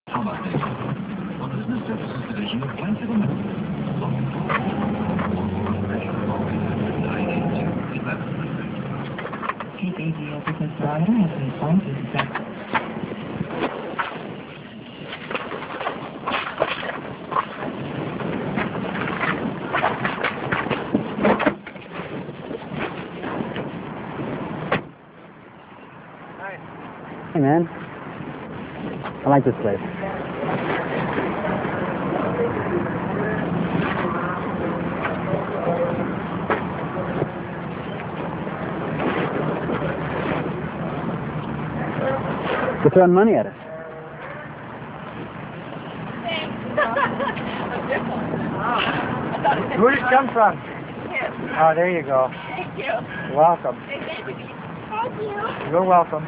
Combat Data. A business services division of Blanchard & TADO business barometer has been assigned to successful. Hey man, I like this place. They're throwing money at us. Where did you come from? Here. Oh, there you go. Thank you. You're welcome. Thank you. You're welcome.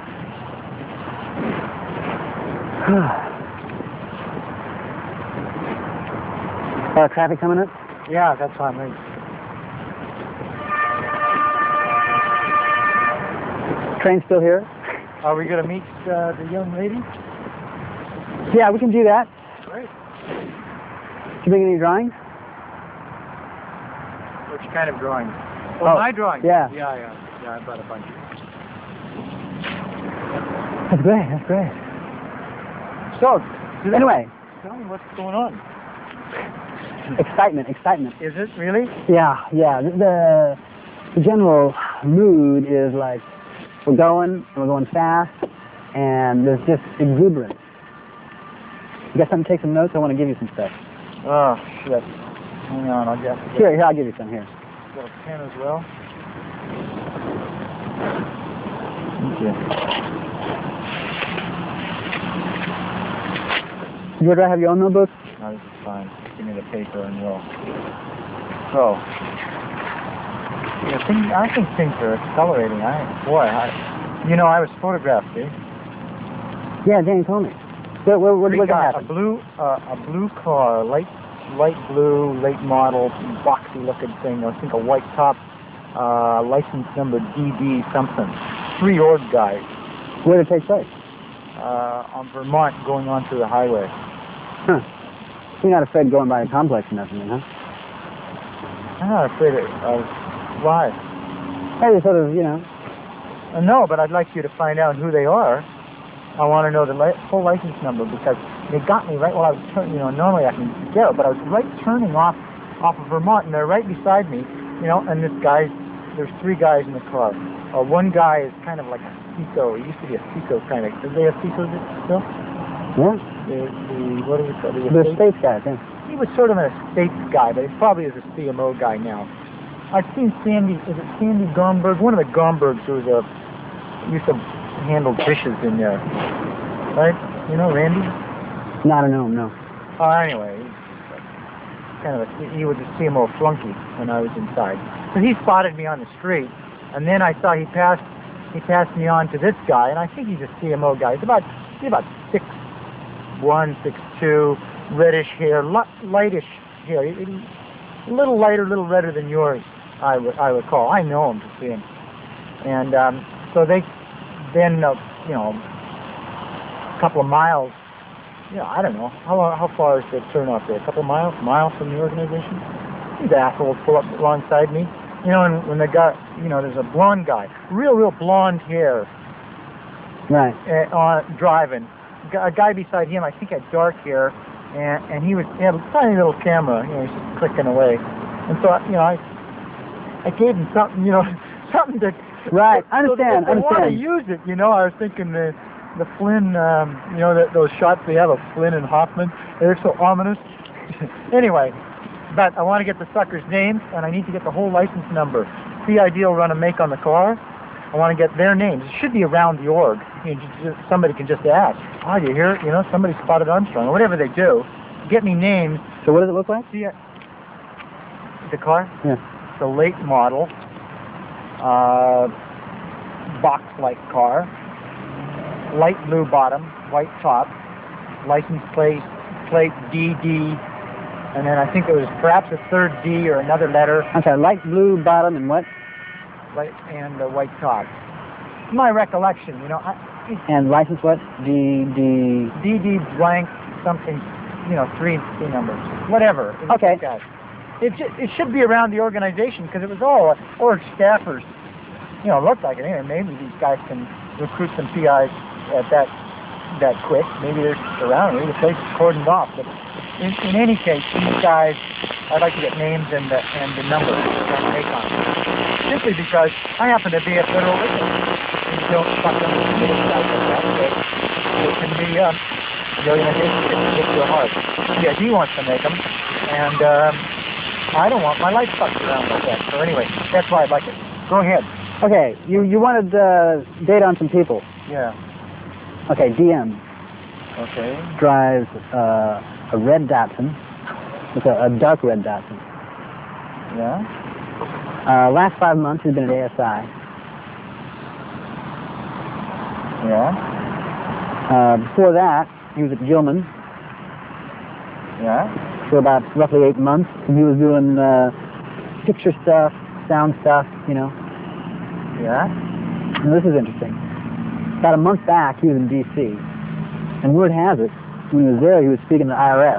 Traffic coming up? Yeah, that's what I mean. Train's still here? Are we going to meet the young lady? Yeah, we can do that. Great. Did you bring any drawings? Which kind of drawing? Oh, my drawing. yeah. Yeah, I brought a bunch. That's great, that's great. So, Anyway, tell me what's going on. excitement. Is it really? Yeah. The general mood is like we're going fast, and there's just exuberance. You got something to take some notes? I want to give you some stuff. Oh, shit. Hang on, I'll get Here, I'll give you some here. got a pen as well. Thank you. You ever have your own notebook? No, this is fine. Give me the paper and we'll. So, yeah, I think things are accelerating. I was photographed, eh? Yeah, Danny told me. What We got happened? a blue car, light blue, late model, boxy looking thing. I think a white top, license number DD something. 3 org guys. Where did it take place? On Vermont, going onto the highway. Huh. You're not afraid of going by a complex or nothing, huh? I'm not afraid of why. Hey, sort of, No, but I'd like you to find out who they are. I want to know the full license number because they got me right while I was turning. Normally I can get it, but I was right turning off of Vermont, and they're right beside me. And there's 3 guys in the car. One guy is kind of like a Seco. He used to be a Seco kind of. Do they have Secos still? Yeah. What do we call it? The States guys, yeah. He was sort of an estates guy, but he probably is a CMO guy now. I've seen Sandy. Is it Sandy Gomberg? One of the Gombergs who used to handle dishes in there, right? You know Randy? No, I don't know, no. Anyway, he was a CMO flunky when I was inside. So he spotted me on the street, and then I saw he passed me on to this guy, and I think he's a CMO guy. He's about 6'1", 6'2", reddish hair, lightish hair, a little lighter, a little redder than yours, I recall. I know him to see him. And so they then, a couple of miles, I don't know, how far is the turn off there? A couple of miles from the organization? These assholes pull up alongside me. And when they got, there's a blonde guy, real blonde hair. Right. Driving. A guy beside him, I think, had dark hair, and he had a tiny little camera, he's just clicking away. And so, I gave him something, something to... Right, I understand, I want to use it, I was thinking the Flynn, those shots they have of Flynn and Hoffman, they're so ominous. Anyway, but I want to get the suckers' names, and I need to get the whole license number. CID will run a make on the car. I want to get their names. It should be around the org. Somebody can just ask, oh, you hear, somebody spotted Armstrong, or whatever they do. Get me names. So what does it look like? The car? Yeah. It's a late model, box-like car, light blue bottom, white top, license plate DD, and then I think it was perhaps a third D or another letter. Okay, light blue bottom and what? And a white top. My recollection, And license what? DD blank something, you know, three numbers, whatever. It was Okay. this guy. It should be around the organization because it was all org staffers. You know, it looked like it. Anyway, maybe these guys can recruit some PIs at that quick. Maybe they're around. Maybe the place is cordoned off. But in any case, these guys, I'd like to get names and the numbers and make on them. Simply because I happen to be a federal witness. And you don't fuck them with little guys like that. But it can be, the organization can get real hard. Yeah, he wants to make them. And I don't want my life fucked around like that. So anyway, that's why I'd like it. Go ahead. Okay, you wanted data on some people. Yeah. Okay, DM Okay. drives a red Datsun. It's a dark red Datsun. Yeah. Last 5 months he's been at ASI. Yeah. Before that, he was at Gilman Yeah. for about roughly 8 months. And he was doing picture stuff, sound stuff, you know. Yeah. Now, this is interesting. About a month back, he was in D.C. And word has it, when he was there, he was speaking to the IRS.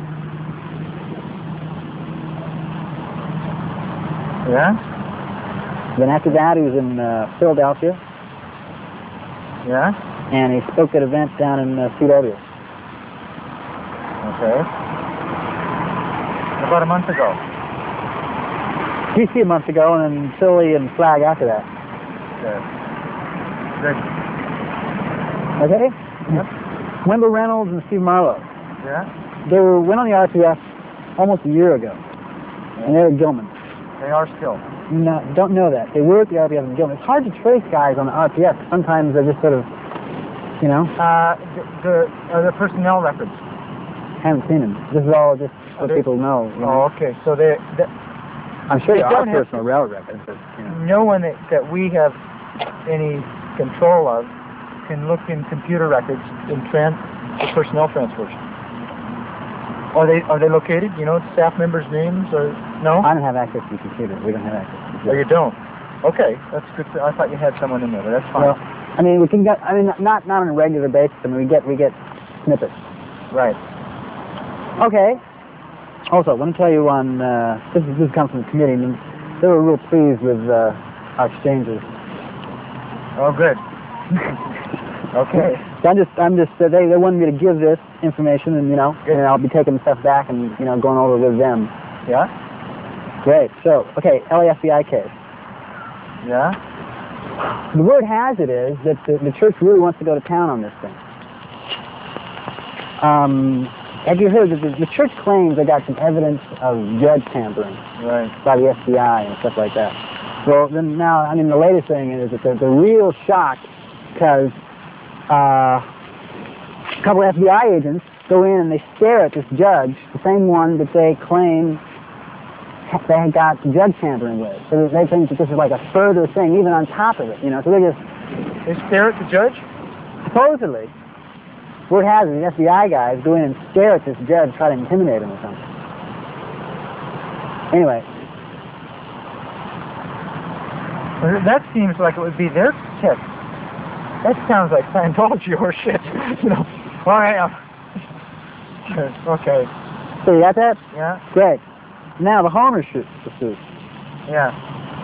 Yeah. Then after that, he was in Philadelphia, Yeah. and he spoke at an event down in CW. Okay. About a month ago. D.C. a month ago, and then Philly and Flag after that. Good. Good. Okay? Yep. Wendell Reynolds and Steve Marlowe. Yeah. They went on the RPF almost a year ago, and they're at Gilman. They are still. No, don't know that. They were at the RPF in Gilman. It's hard to trace guys on the RPF. Sometimes they're just sort of, you know, The personnel records. haven't seen them. This is all just what they- people know. You know? Oh, okay. So they I'm sure they there are don't have personal rail records, but, you know. no one that we have any control of can look in computer records in the personnel transfers. Are they located? You know, staff members' names or no? I don't have access to the computer. We don't have access to the Oh, computer. you don't. Okay, that's good. I thought you had someone in there, but that's fine. Well, I mean, we can get, I mean, not on a regular basis. I mean, we get snippets. Right. Okay. Also, I want to tell you on, this comes from the committee, and they were real pleased with our exchanges. Oh, good. Okay. So I'm just, they wanted me to give this information, and, you know, Good. and I'll be taking stuff back and, you know, going over with them. Yeah. Great. So, okay, LAFBI case. Yeah. The word has it is that the church really wants to go to town on this thing. Have you heard that the church claims they got some evidence of judge tampering Right. by the FBI and stuff like that? Well, then now, I mean, the latest thing is that they're real shocked because a couple of FBI agents go in and they stare at this judge, the same one that they claim they had got judge tampering with. So they think that this is like a further thing, even on top of it, you know. So they just, They stare at the judge? supposedly, word has it, the FBI guys go in and stare at this judge, try to intimidate him or something. Anyway, Well, that seems like it would be their test. That sounds like Scientology or shit. You know. All right. Okay. so you got that? Yeah. Great. Now the Homer suit. Yeah.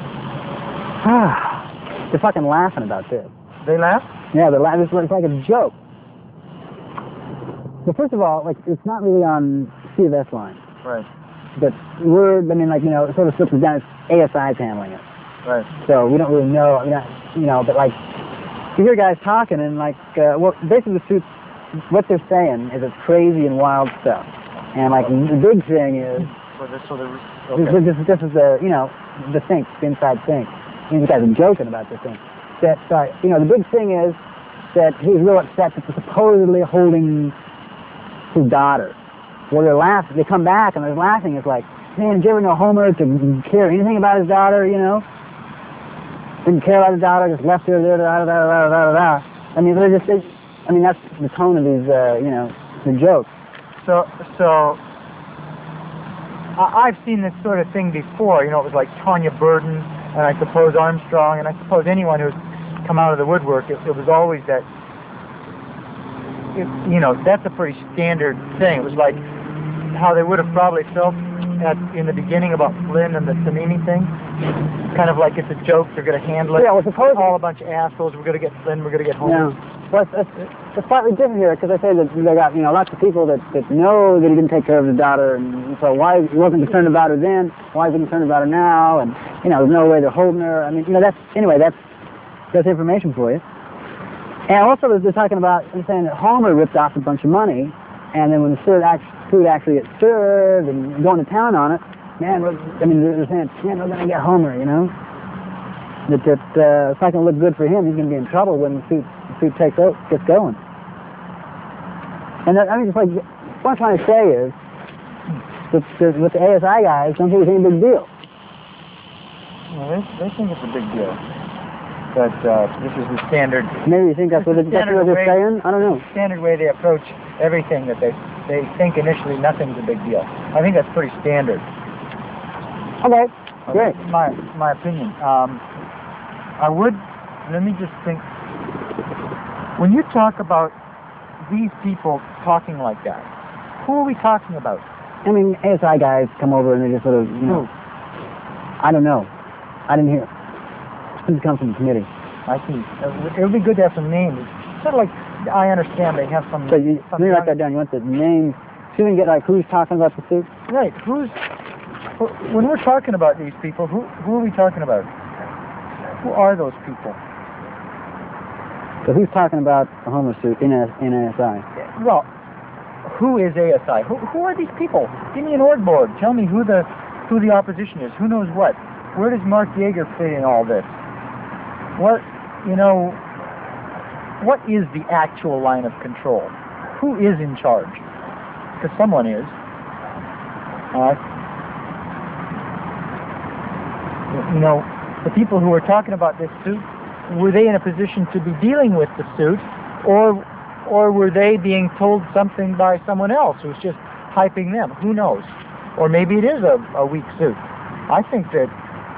They're fucking laughing about this. They laugh? Yeah, they're laughing. It's like a joke. Well, first of all, like, it's not really on C of S line. Right. But word, I mean, like, you know, it sort of slips down. It's ASI's handling it. Right. So we don't really know. I mean, you know, but like, you hear guys talking and like, well, basically the suits, what they're saying is it's crazy and wild stuff. And like, the big thing is, Okay. this is the, you know, the think, the inside think. These guys are joking about this thing. That, you know, the big thing is that he's real upset that they're supposedly holding his daughter. Well, they're laughing. They come back and they're laughing. It's like, man, did you ever know Homer to care anything about his daughter, you know? Didn't care about his daughter, just left her there, da-da-da-da-da-da-da. I mean, they're just, I mean, that's the tone of these, you know, the jokes. So I've seen this sort of thing before. You know, it was like Tanya Burden, and I suppose Armstrong, and I suppose anyone who's come out of the woodwork. It was always that you know, that's a pretty standard thing. It was like how they would have probably felt in the beginning about Flynn and the Tanini thing. Kind of like it's a joke, they're going to handle it. Yeah, well, suppose all a bunch of assholes. We're going to get Flynn, we're going to get Homer. Yeah. Well, it's slightly different here because I say that they got, you know, lots of people that know that he didn't take care of his daughter, and so why he wasn't concerned about her then, why is he concerned about her now, and, you know, there's no way they're holding her. I mean, you know, that's information for you. And also they're talking about, they're saying that Homer ripped off a bunch of money, and then when the food actually gets served and going to town on it, man, they're saying, man, we're going to get Homer, you know. That it's not going to look good for him. He's going to be in trouble when the suit gets going. And that, I mean, just like, what I'm trying to say is, that with the ASI guys, don't think it's any big deal. Well, they think it's a big deal. But this is the standard. Maybe you think that's what they're saying? I don't know. Standard way they approach everything, that they think initially nothing's a big deal. I think that's pretty standard. Okay, great. My opinion. Let me just think. When you talk about these people talking like that, who are we talking about? I mean, ASI guys come over and they just sort of, you know, I don't know. I didn't hear. This comes from the committee. I see. It would be good to have some names. Sort of like, I understand they have some... So let me write that down. You want the names, so you can get like who's talking about the suit? Right. When we're talking about these people, who are we talking about? Who are those people? So who's talking about the Homer suit in ASI? Well, who is ASI? Who are these people? Give me an org board. Tell me who the opposition is. Who knows what? Where does Mark Yeager fit in all this? What is the actual line of control? Who is in charge? Because someone is. You know, the people who were talking about this suit, were they in a position to be dealing with the suit, or were they being told something by someone else who's just hyping them? Who knows? Or maybe it is a weak suit. I think that,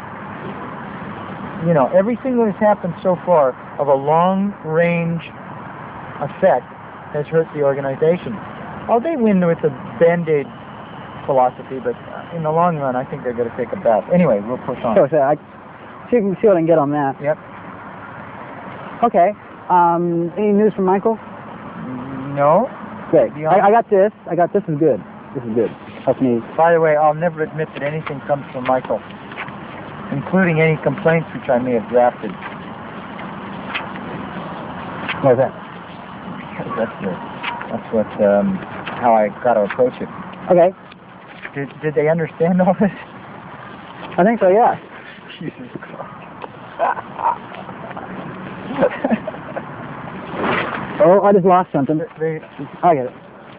you know, everything that has happened so far of a long-range effect has hurt the organization. Oh, they win with the Band-Aid philosophy, but in the long run, I think they're going to take a bath. Anyway, we'll push on. Sure, see what I can get on that. Yep. Okay. Any news from Michael? No. Great. I got this. This is good. This is good. Help me. By the way, I'll never admit that anything comes from Michael, including any complaints which I may have drafted. What is that? That's how I got to approach it. Okay. Did they understand all this? I think so, yeah. Jesus Christ. Oh, I just lost something. I get it.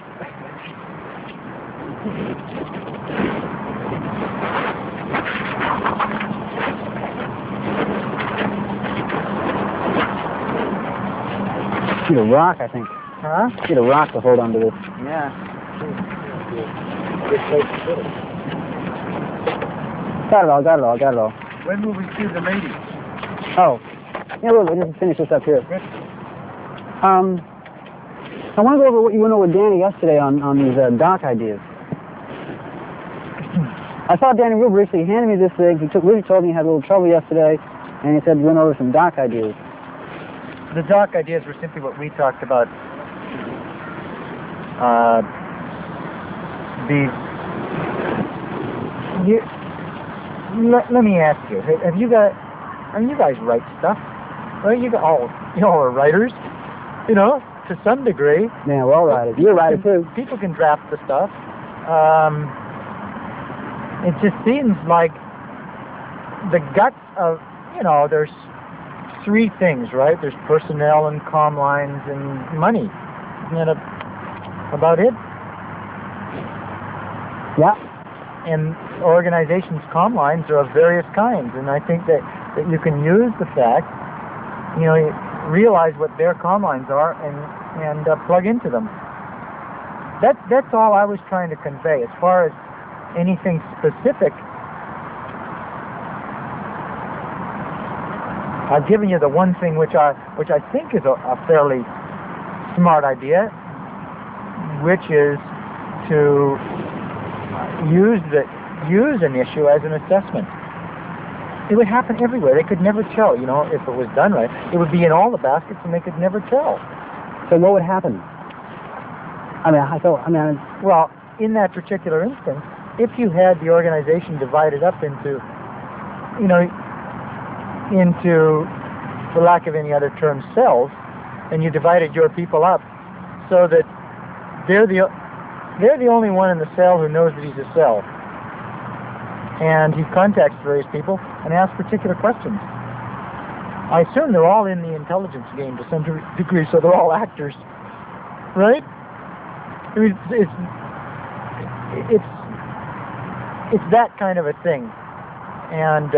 Need a rock, I think. Huh? Need a rock to hold onto this. Yeah. Got it all. When will we see the lady? Oh. Yeah, we'll just finish this up here. Good. I want to go over what you went over with Danny yesterday on these dock ideas. I saw Danny real briefly. He handed me this thing. He really told me he had a little trouble yesterday, and he said we went over some dock ideas. The dock ideas were simply what we talked about. Let me ask you: have you guys write stuff? Well, you all are writers, you know, to some degree. Yeah, we're all writers. You're a writer too. People can draft the stuff. It just seems like the guts of, you know, there's three things, right? There's personnel and comm lines and money. Isn't that about it? Yeah. And organizations' comm lines are of various kinds, and I think that you can use the fact, you know, realize what their comm lines are and plug into them. That's all I was trying to convey. As far as anything specific, I've given you the one thing which I think is a fairly smart idea, which is to use an issue as an assessment. It would happen everywhere. They could never tell, you know, if it was done right. It would be in all the baskets, and they could never tell. So what would happen? Well, in that particular instance, if you had the organization divided up into, you know, for lack of any other term, cells, and you divided your people up so that they're the only one in the cell who knows that he's a cell. And he contacts various people and asks particular questions. I assume they're all in the intelligence game to some degree, so they're all actors, right? I mean, it's that kind of a thing. And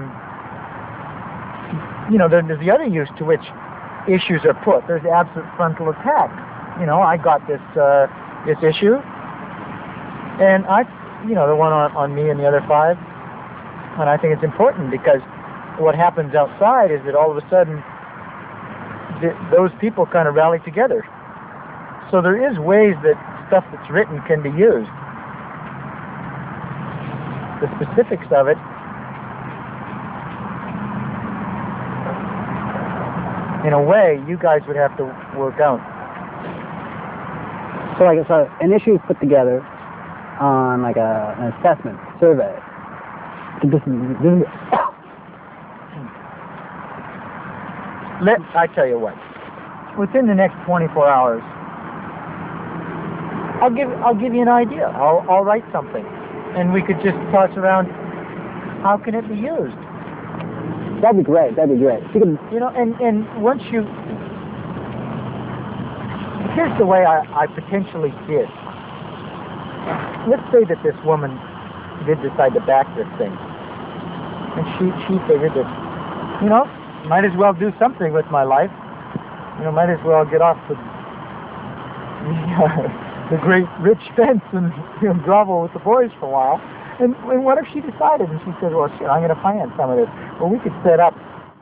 you know, there's the other use to which issues are put. There's absolute frontal attack. You know, I got this issue, and the one on me and the other 5, and I think it's important because what happens outside is that all of a sudden those people kind of rally together. So there is ways that stuff that's written can be used. The specifics of it, in a way, you guys would have to work out. So an issue is put together on like an assessment survey. I tell you what. Within the next 24 hours, I'll give you an idea. I'll write something, and we could just toss around. How can it be used? That'd be great. You know, and once you, here's the way I potentially see it. Let's say that this woman did decide to back this thing, and she figured that, you know, might as well do something with my life. You know, might as well get off the great rich fence and, you know, grovel with the boys for a while. And what if she decided and she said, well, shit, I'm going to finance some of this. Well, we could set up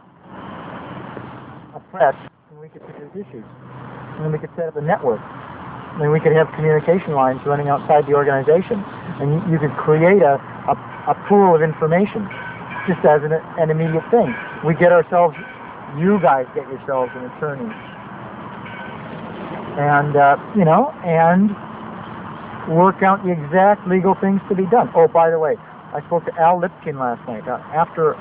a press and we could produce issues. And then we could set up a network. And we could have communication lines running outside the organization. And you could create a pool of information just as an immediate thing. We get ourselves, you guys get yourselves an attorney. And, you know, and work out the exact legal things to be done. Oh, by the way, I spoke to Al Lipkin last night. After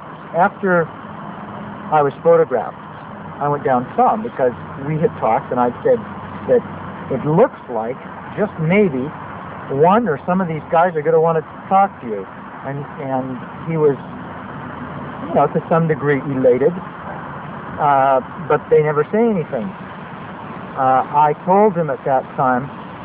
I was photographed, I went down and saw him because we had talked, and I said that it looks like just maybe one or some of these guys are going to want to talk to you. And he was, you know, to some degree elated, but they never say anything. I told him at that time,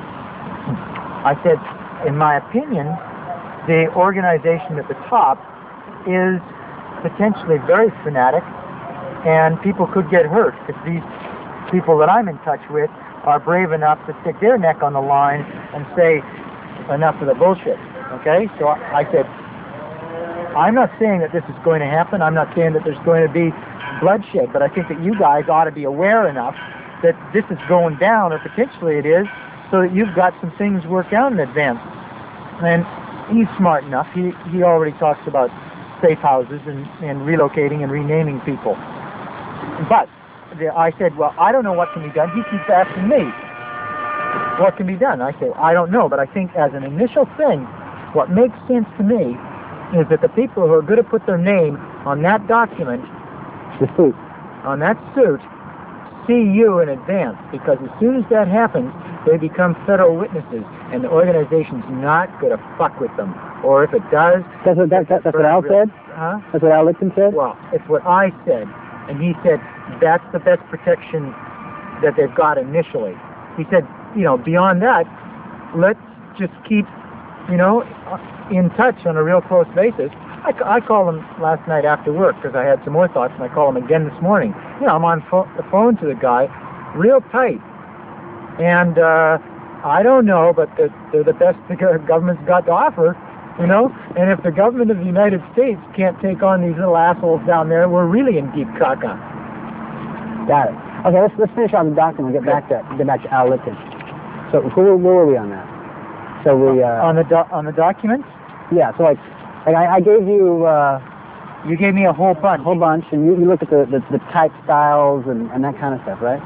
I said, in my opinion, the organization at the top is potentially very fanatic, and people could get hurt if these people that I'm in touch with are brave enough to stick their neck on the line and say, enough of the bullshit. Okay? So I said, I'm not saying that this is going to happen. I'm not saying that there's going to be bloodshed, but I think that you guys ought to be aware enough that this is going down, or potentially it is, so that you've got some things worked out in advance. And he's smart enough. He already talks about safe houses and relocating and renaming people. But I said, well, I don't know what can be done. He keeps asking me, what can be done? I say, I don't know, but I think as an initial thing, what makes sense to me is that the people who are going to put their name on that document, the suit, on that suit, see you in advance, because as soon as that happens, they become federal witnesses, and the organization's not going to fuck with them. Or if it does... That's what Al said? Huh? That's what Al Lipton said? Well, it's what I said. And he said that's the best protection that they've got initially. He said, you know, beyond that, let's just keep, you know, in touch on a real close basis. I called him last night after work because I had some more thoughts, and I called him again this morning. You know, I'm on the phone to the guy, real tight. And I don't know, but they're the best the government's got to offer, you know. And if the government of the United States can't take on these little assholes down there, we're really in deep caca. Got it. Okay, let's finish on the document and get back to Al Lipton. So where were we on that? So we On the documents, yeah. So like I gave you you gave me a whole bunch. a whole bunch, and you looked at the type styles and that kind of stuff, right?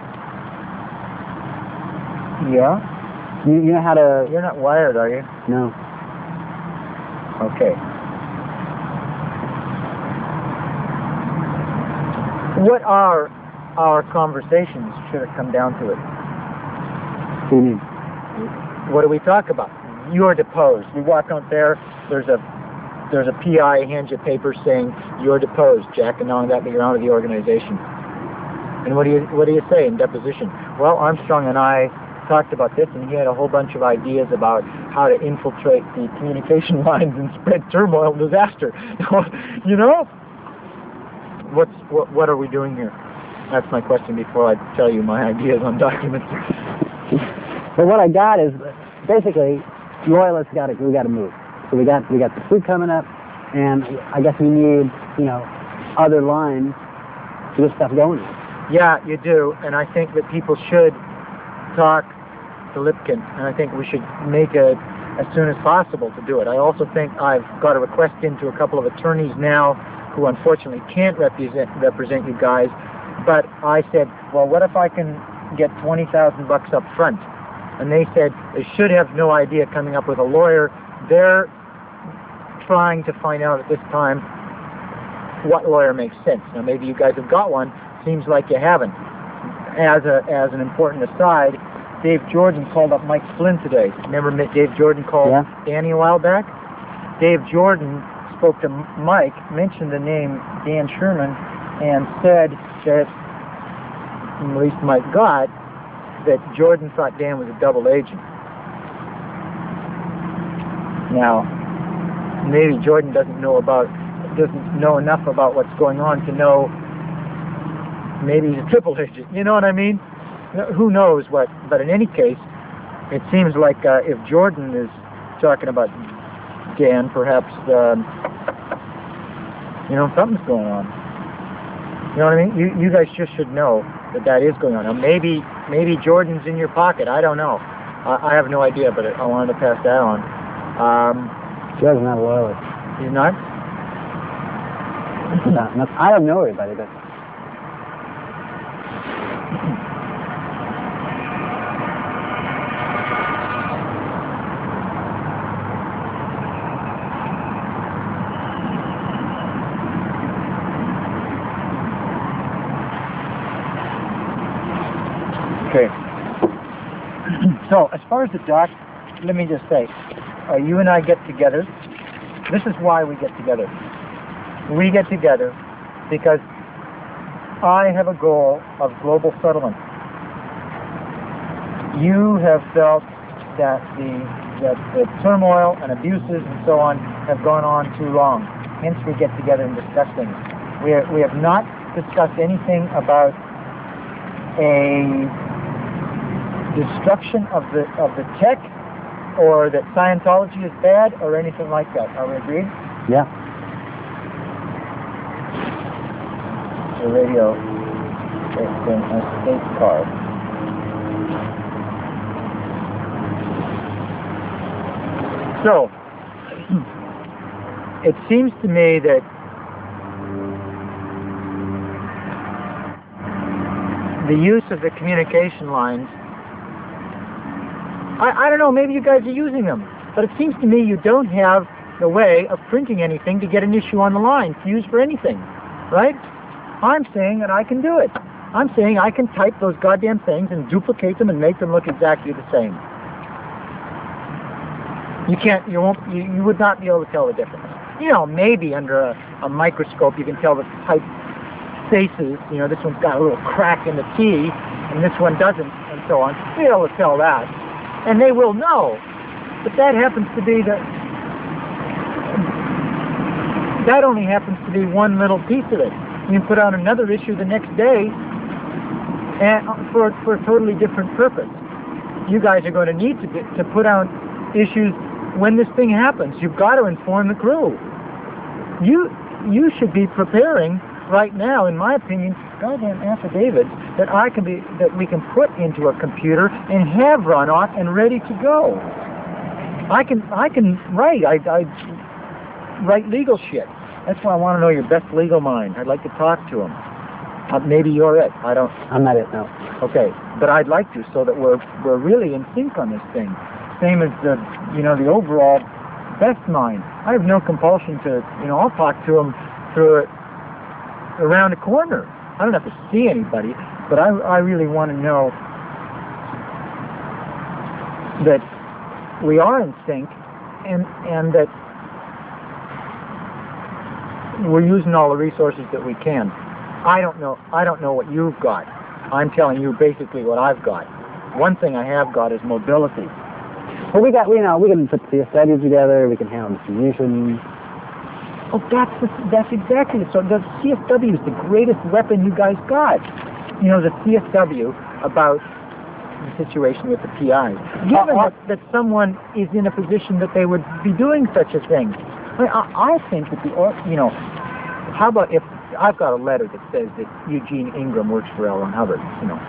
Yeah. You know how to You're not wired, are you? no. Okay. What are our conversations, should it come down to it? What do you mean? What do we talk about? You're deposed. We walk out there, there's a PI hands you paper saying you're deposed, Jack, and knowing that you're out of the organization. And what do you say in deposition? Well, Armstrong and I talked about this, and he had a whole bunch of ideas about how to infiltrate the communication lines and spread turmoil and disaster. You know? What are we doing here? That's my question before I tell you my ideas on documents. But what I got is basically loyalists we got to move. So we got the food coming up, and I guess we need other lines to get stuff going. Yeah, you do, and I think that people should talk to Lipkin, and I think we should make it as soon as possible to do it. I also think I've got a request into a couple of attorneys now who unfortunately can't represent you guys, but I said, well, what if I can get $20,000 up front? And they said they should have no idea coming up with a lawyer. They're trying to find out at this time what lawyer makes sense. Now maybe you guys have got one. Seems like you haven't. As an important aside, Dave Jordan called up Mike Flynn today. Remember Dave Jordan called Danny a while back? Dave Jordan spoke to Mike, mentioned the name Dan Sherman, and said that, at least Mike got, that Jordan thought Dan was a double agent. Now, maybe Jordan doesn't know enough about what's going on to know maybe he's a triple agent. You know what I mean? Who knows what? But in any case, it seems like if Jordan is talking about Dan, perhaps something's going on. You know what I mean? You guys just should know that is going on. Now maybe Jordan's in your pocket. I don't know. I have no idea, but I wanted to pass that on. Jordan's not a loyalist. He's not? No, I don't know everybody, but okay. So, as far as the doc, let me just say, you and I get together. This is why we get together. We get together because I have a goal of global settlement. You have felt that the turmoil and abuses and so on have gone on too long. Hence, we get together and discuss things. We have not discussed anything about a destruction of the tech, or that Scientology is bad, or anything like that. Are we agreed? yeah. The radio is an escape card. So, it seems to me that the use of the communication lines, I don't know, maybe you guys are using them, but it seems to me you don't have the way of printing anything to get an issue on the line to use for anything, right? I'm saying that I can do it. I'm saying I can type those goddamn things and duplicate them and make them look exactly the same. You would not be able to tell the difference. Maybe under a microscope you can tell the type faces. This one's got a little crack in the T, and this one doesn't, and so on. You'll be able to tell that. And they will know. But that only happens to be one little piece of it. You can put out another issue the next day and for a totally different purpose. You guys are going to need to put out issues when this thing happens. You've got to inform the crew. You should be preparing right now, in my opinion, goddamn affidavits that we can put into a computer and have run off and ready to go. I can write. I write legal shit. That's why I want to know your best legal mind. I'd like to talk to him. Maybe you're it. I don't. I'm not it, no. Okay, but I'd like to, so that we're really in sync on this thing. Same as the overall best mind. I have no compulsion to, I'll talk to him through it around the corner. I don't have to see anybody, but I really want to know that we are in sync and that we're using all the resources that we can. I don't know what you've got. I'm telling you basically what I've got. One thing I have got is mobility. Well, we can put CSWs together, we can handle distribution. Oh, that's exactly it. So the CSW is the greatest weapon you guys got. The CSW about the situation with the PIs. Given that someone is in a position that they would be doing such a thing, I think that how about if I've got a letter that says that Eugene Ingram works for L. Ron Hubbard,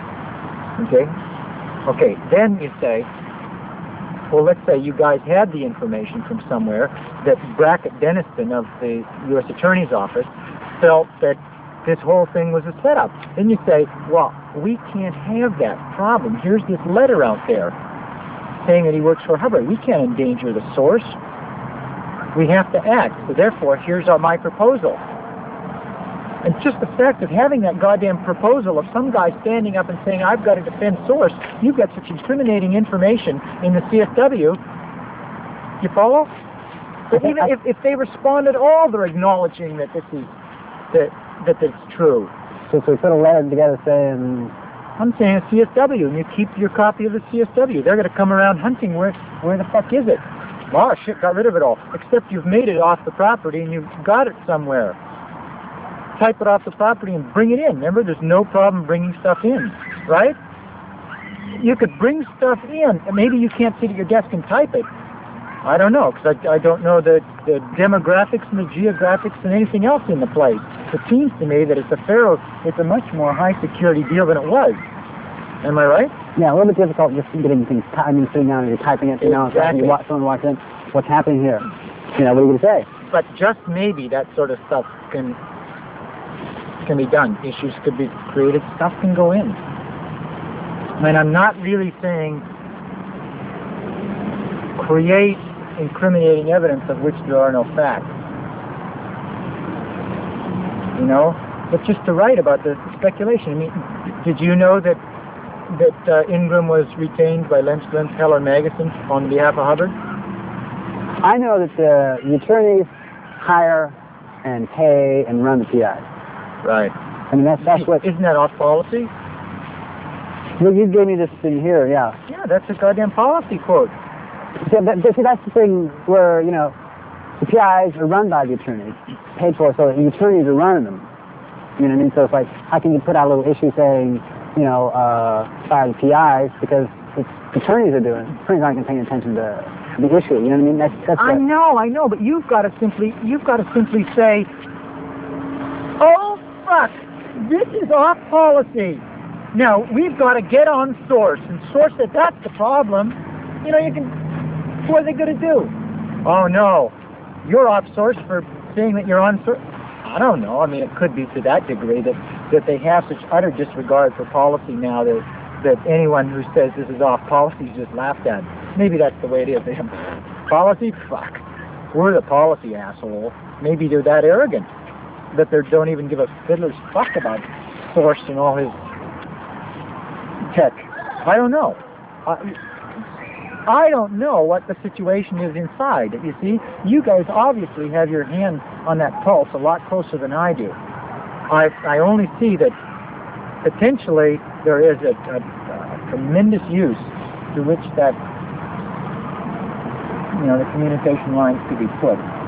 Okay, then you say, well, let's say you guys had the information from somewhere that Brackett Denniston of the U.S. Attorney's Office felt that this whole thing was a setup. Then you say, well, we can't have that problem. Here's this letter out there saying that he works for Hubbard. We can't endanger the source. We have to act. So therefore, here's my proposal. And just the fact of having that goddamn proposal of some guy standing up and saying, I've got to defend source, you've got such incriminating information in the CSW. You follow? But even if they respond at all, they're acknowledging that this is, that it's true. So we put a letter together saying... I'm saying a CSW, and you keep your copy of the CSW. They're going to come around hunting. Where the fuck is it? Oh, shit, got rid of it all. Except you've made it off the property, and you've got it somewhere. Type it off the property and bring it in. Remember, there's no problem bringing stuff in, right? You could bring stuff in, and maybe you can't sit at your desk and type it. I don't know, because I don't know the demographics and the geographics and anything else in the place. It seems to me that it's a much more high security deal than it was. Am I right? Yeah, a little bit difficult just getting things, sitting down and you're typing it, Exactly. Someone walks in, what's happening here? What are you going to say? But just maybe that sort of stuff can be done. Issues could be created. Stuff can go in. And I'm not really saying create incriminating evidence of which there are no facts. But just to write about the speculation. I mean, did you know that Ingram was retained by Lentz Heller Magazine on behalf of Hubbard? I know that the attorneys hire and pay and run the PIs. Right. I mean, that's what... Isn't that off policy? Well, you gave me this thing here, yeah. Yeah, that's a goddamn policy quote. See, that's the thing where, the PIs are run by the attorneys, paid for, so the attorneys are running them. You know what I mean? So it's like, how can you put out a little issue saying, fire the PIs, because it's the attorneys are doing it. Attorneys aren't paying attention to the issue, you know what I mean? That's I know, but you've got to simply say, oh, fuck, this is off policy. Now, we've got to get on source, and source said that's the problem. What are they going to do? Oh, no, you're off source for saying that you're on source. I don't know. I mean, it could be to that degree that they have such utter disregard for policy now that anyone who says this is off policy is just laughed at. Maybe that's the way it is. They have policy? Fuck. We're the policy asshole. Maybe they're that arrogant that they don't even give a fiddler's fuck about source and all his tech. I don't know. I don't know what the situation is inside. You see, you guys obviously have your hand on that pulse a lot closer than I do. I only see that potentially there is a tremendous use to which that, the communication lines could be put.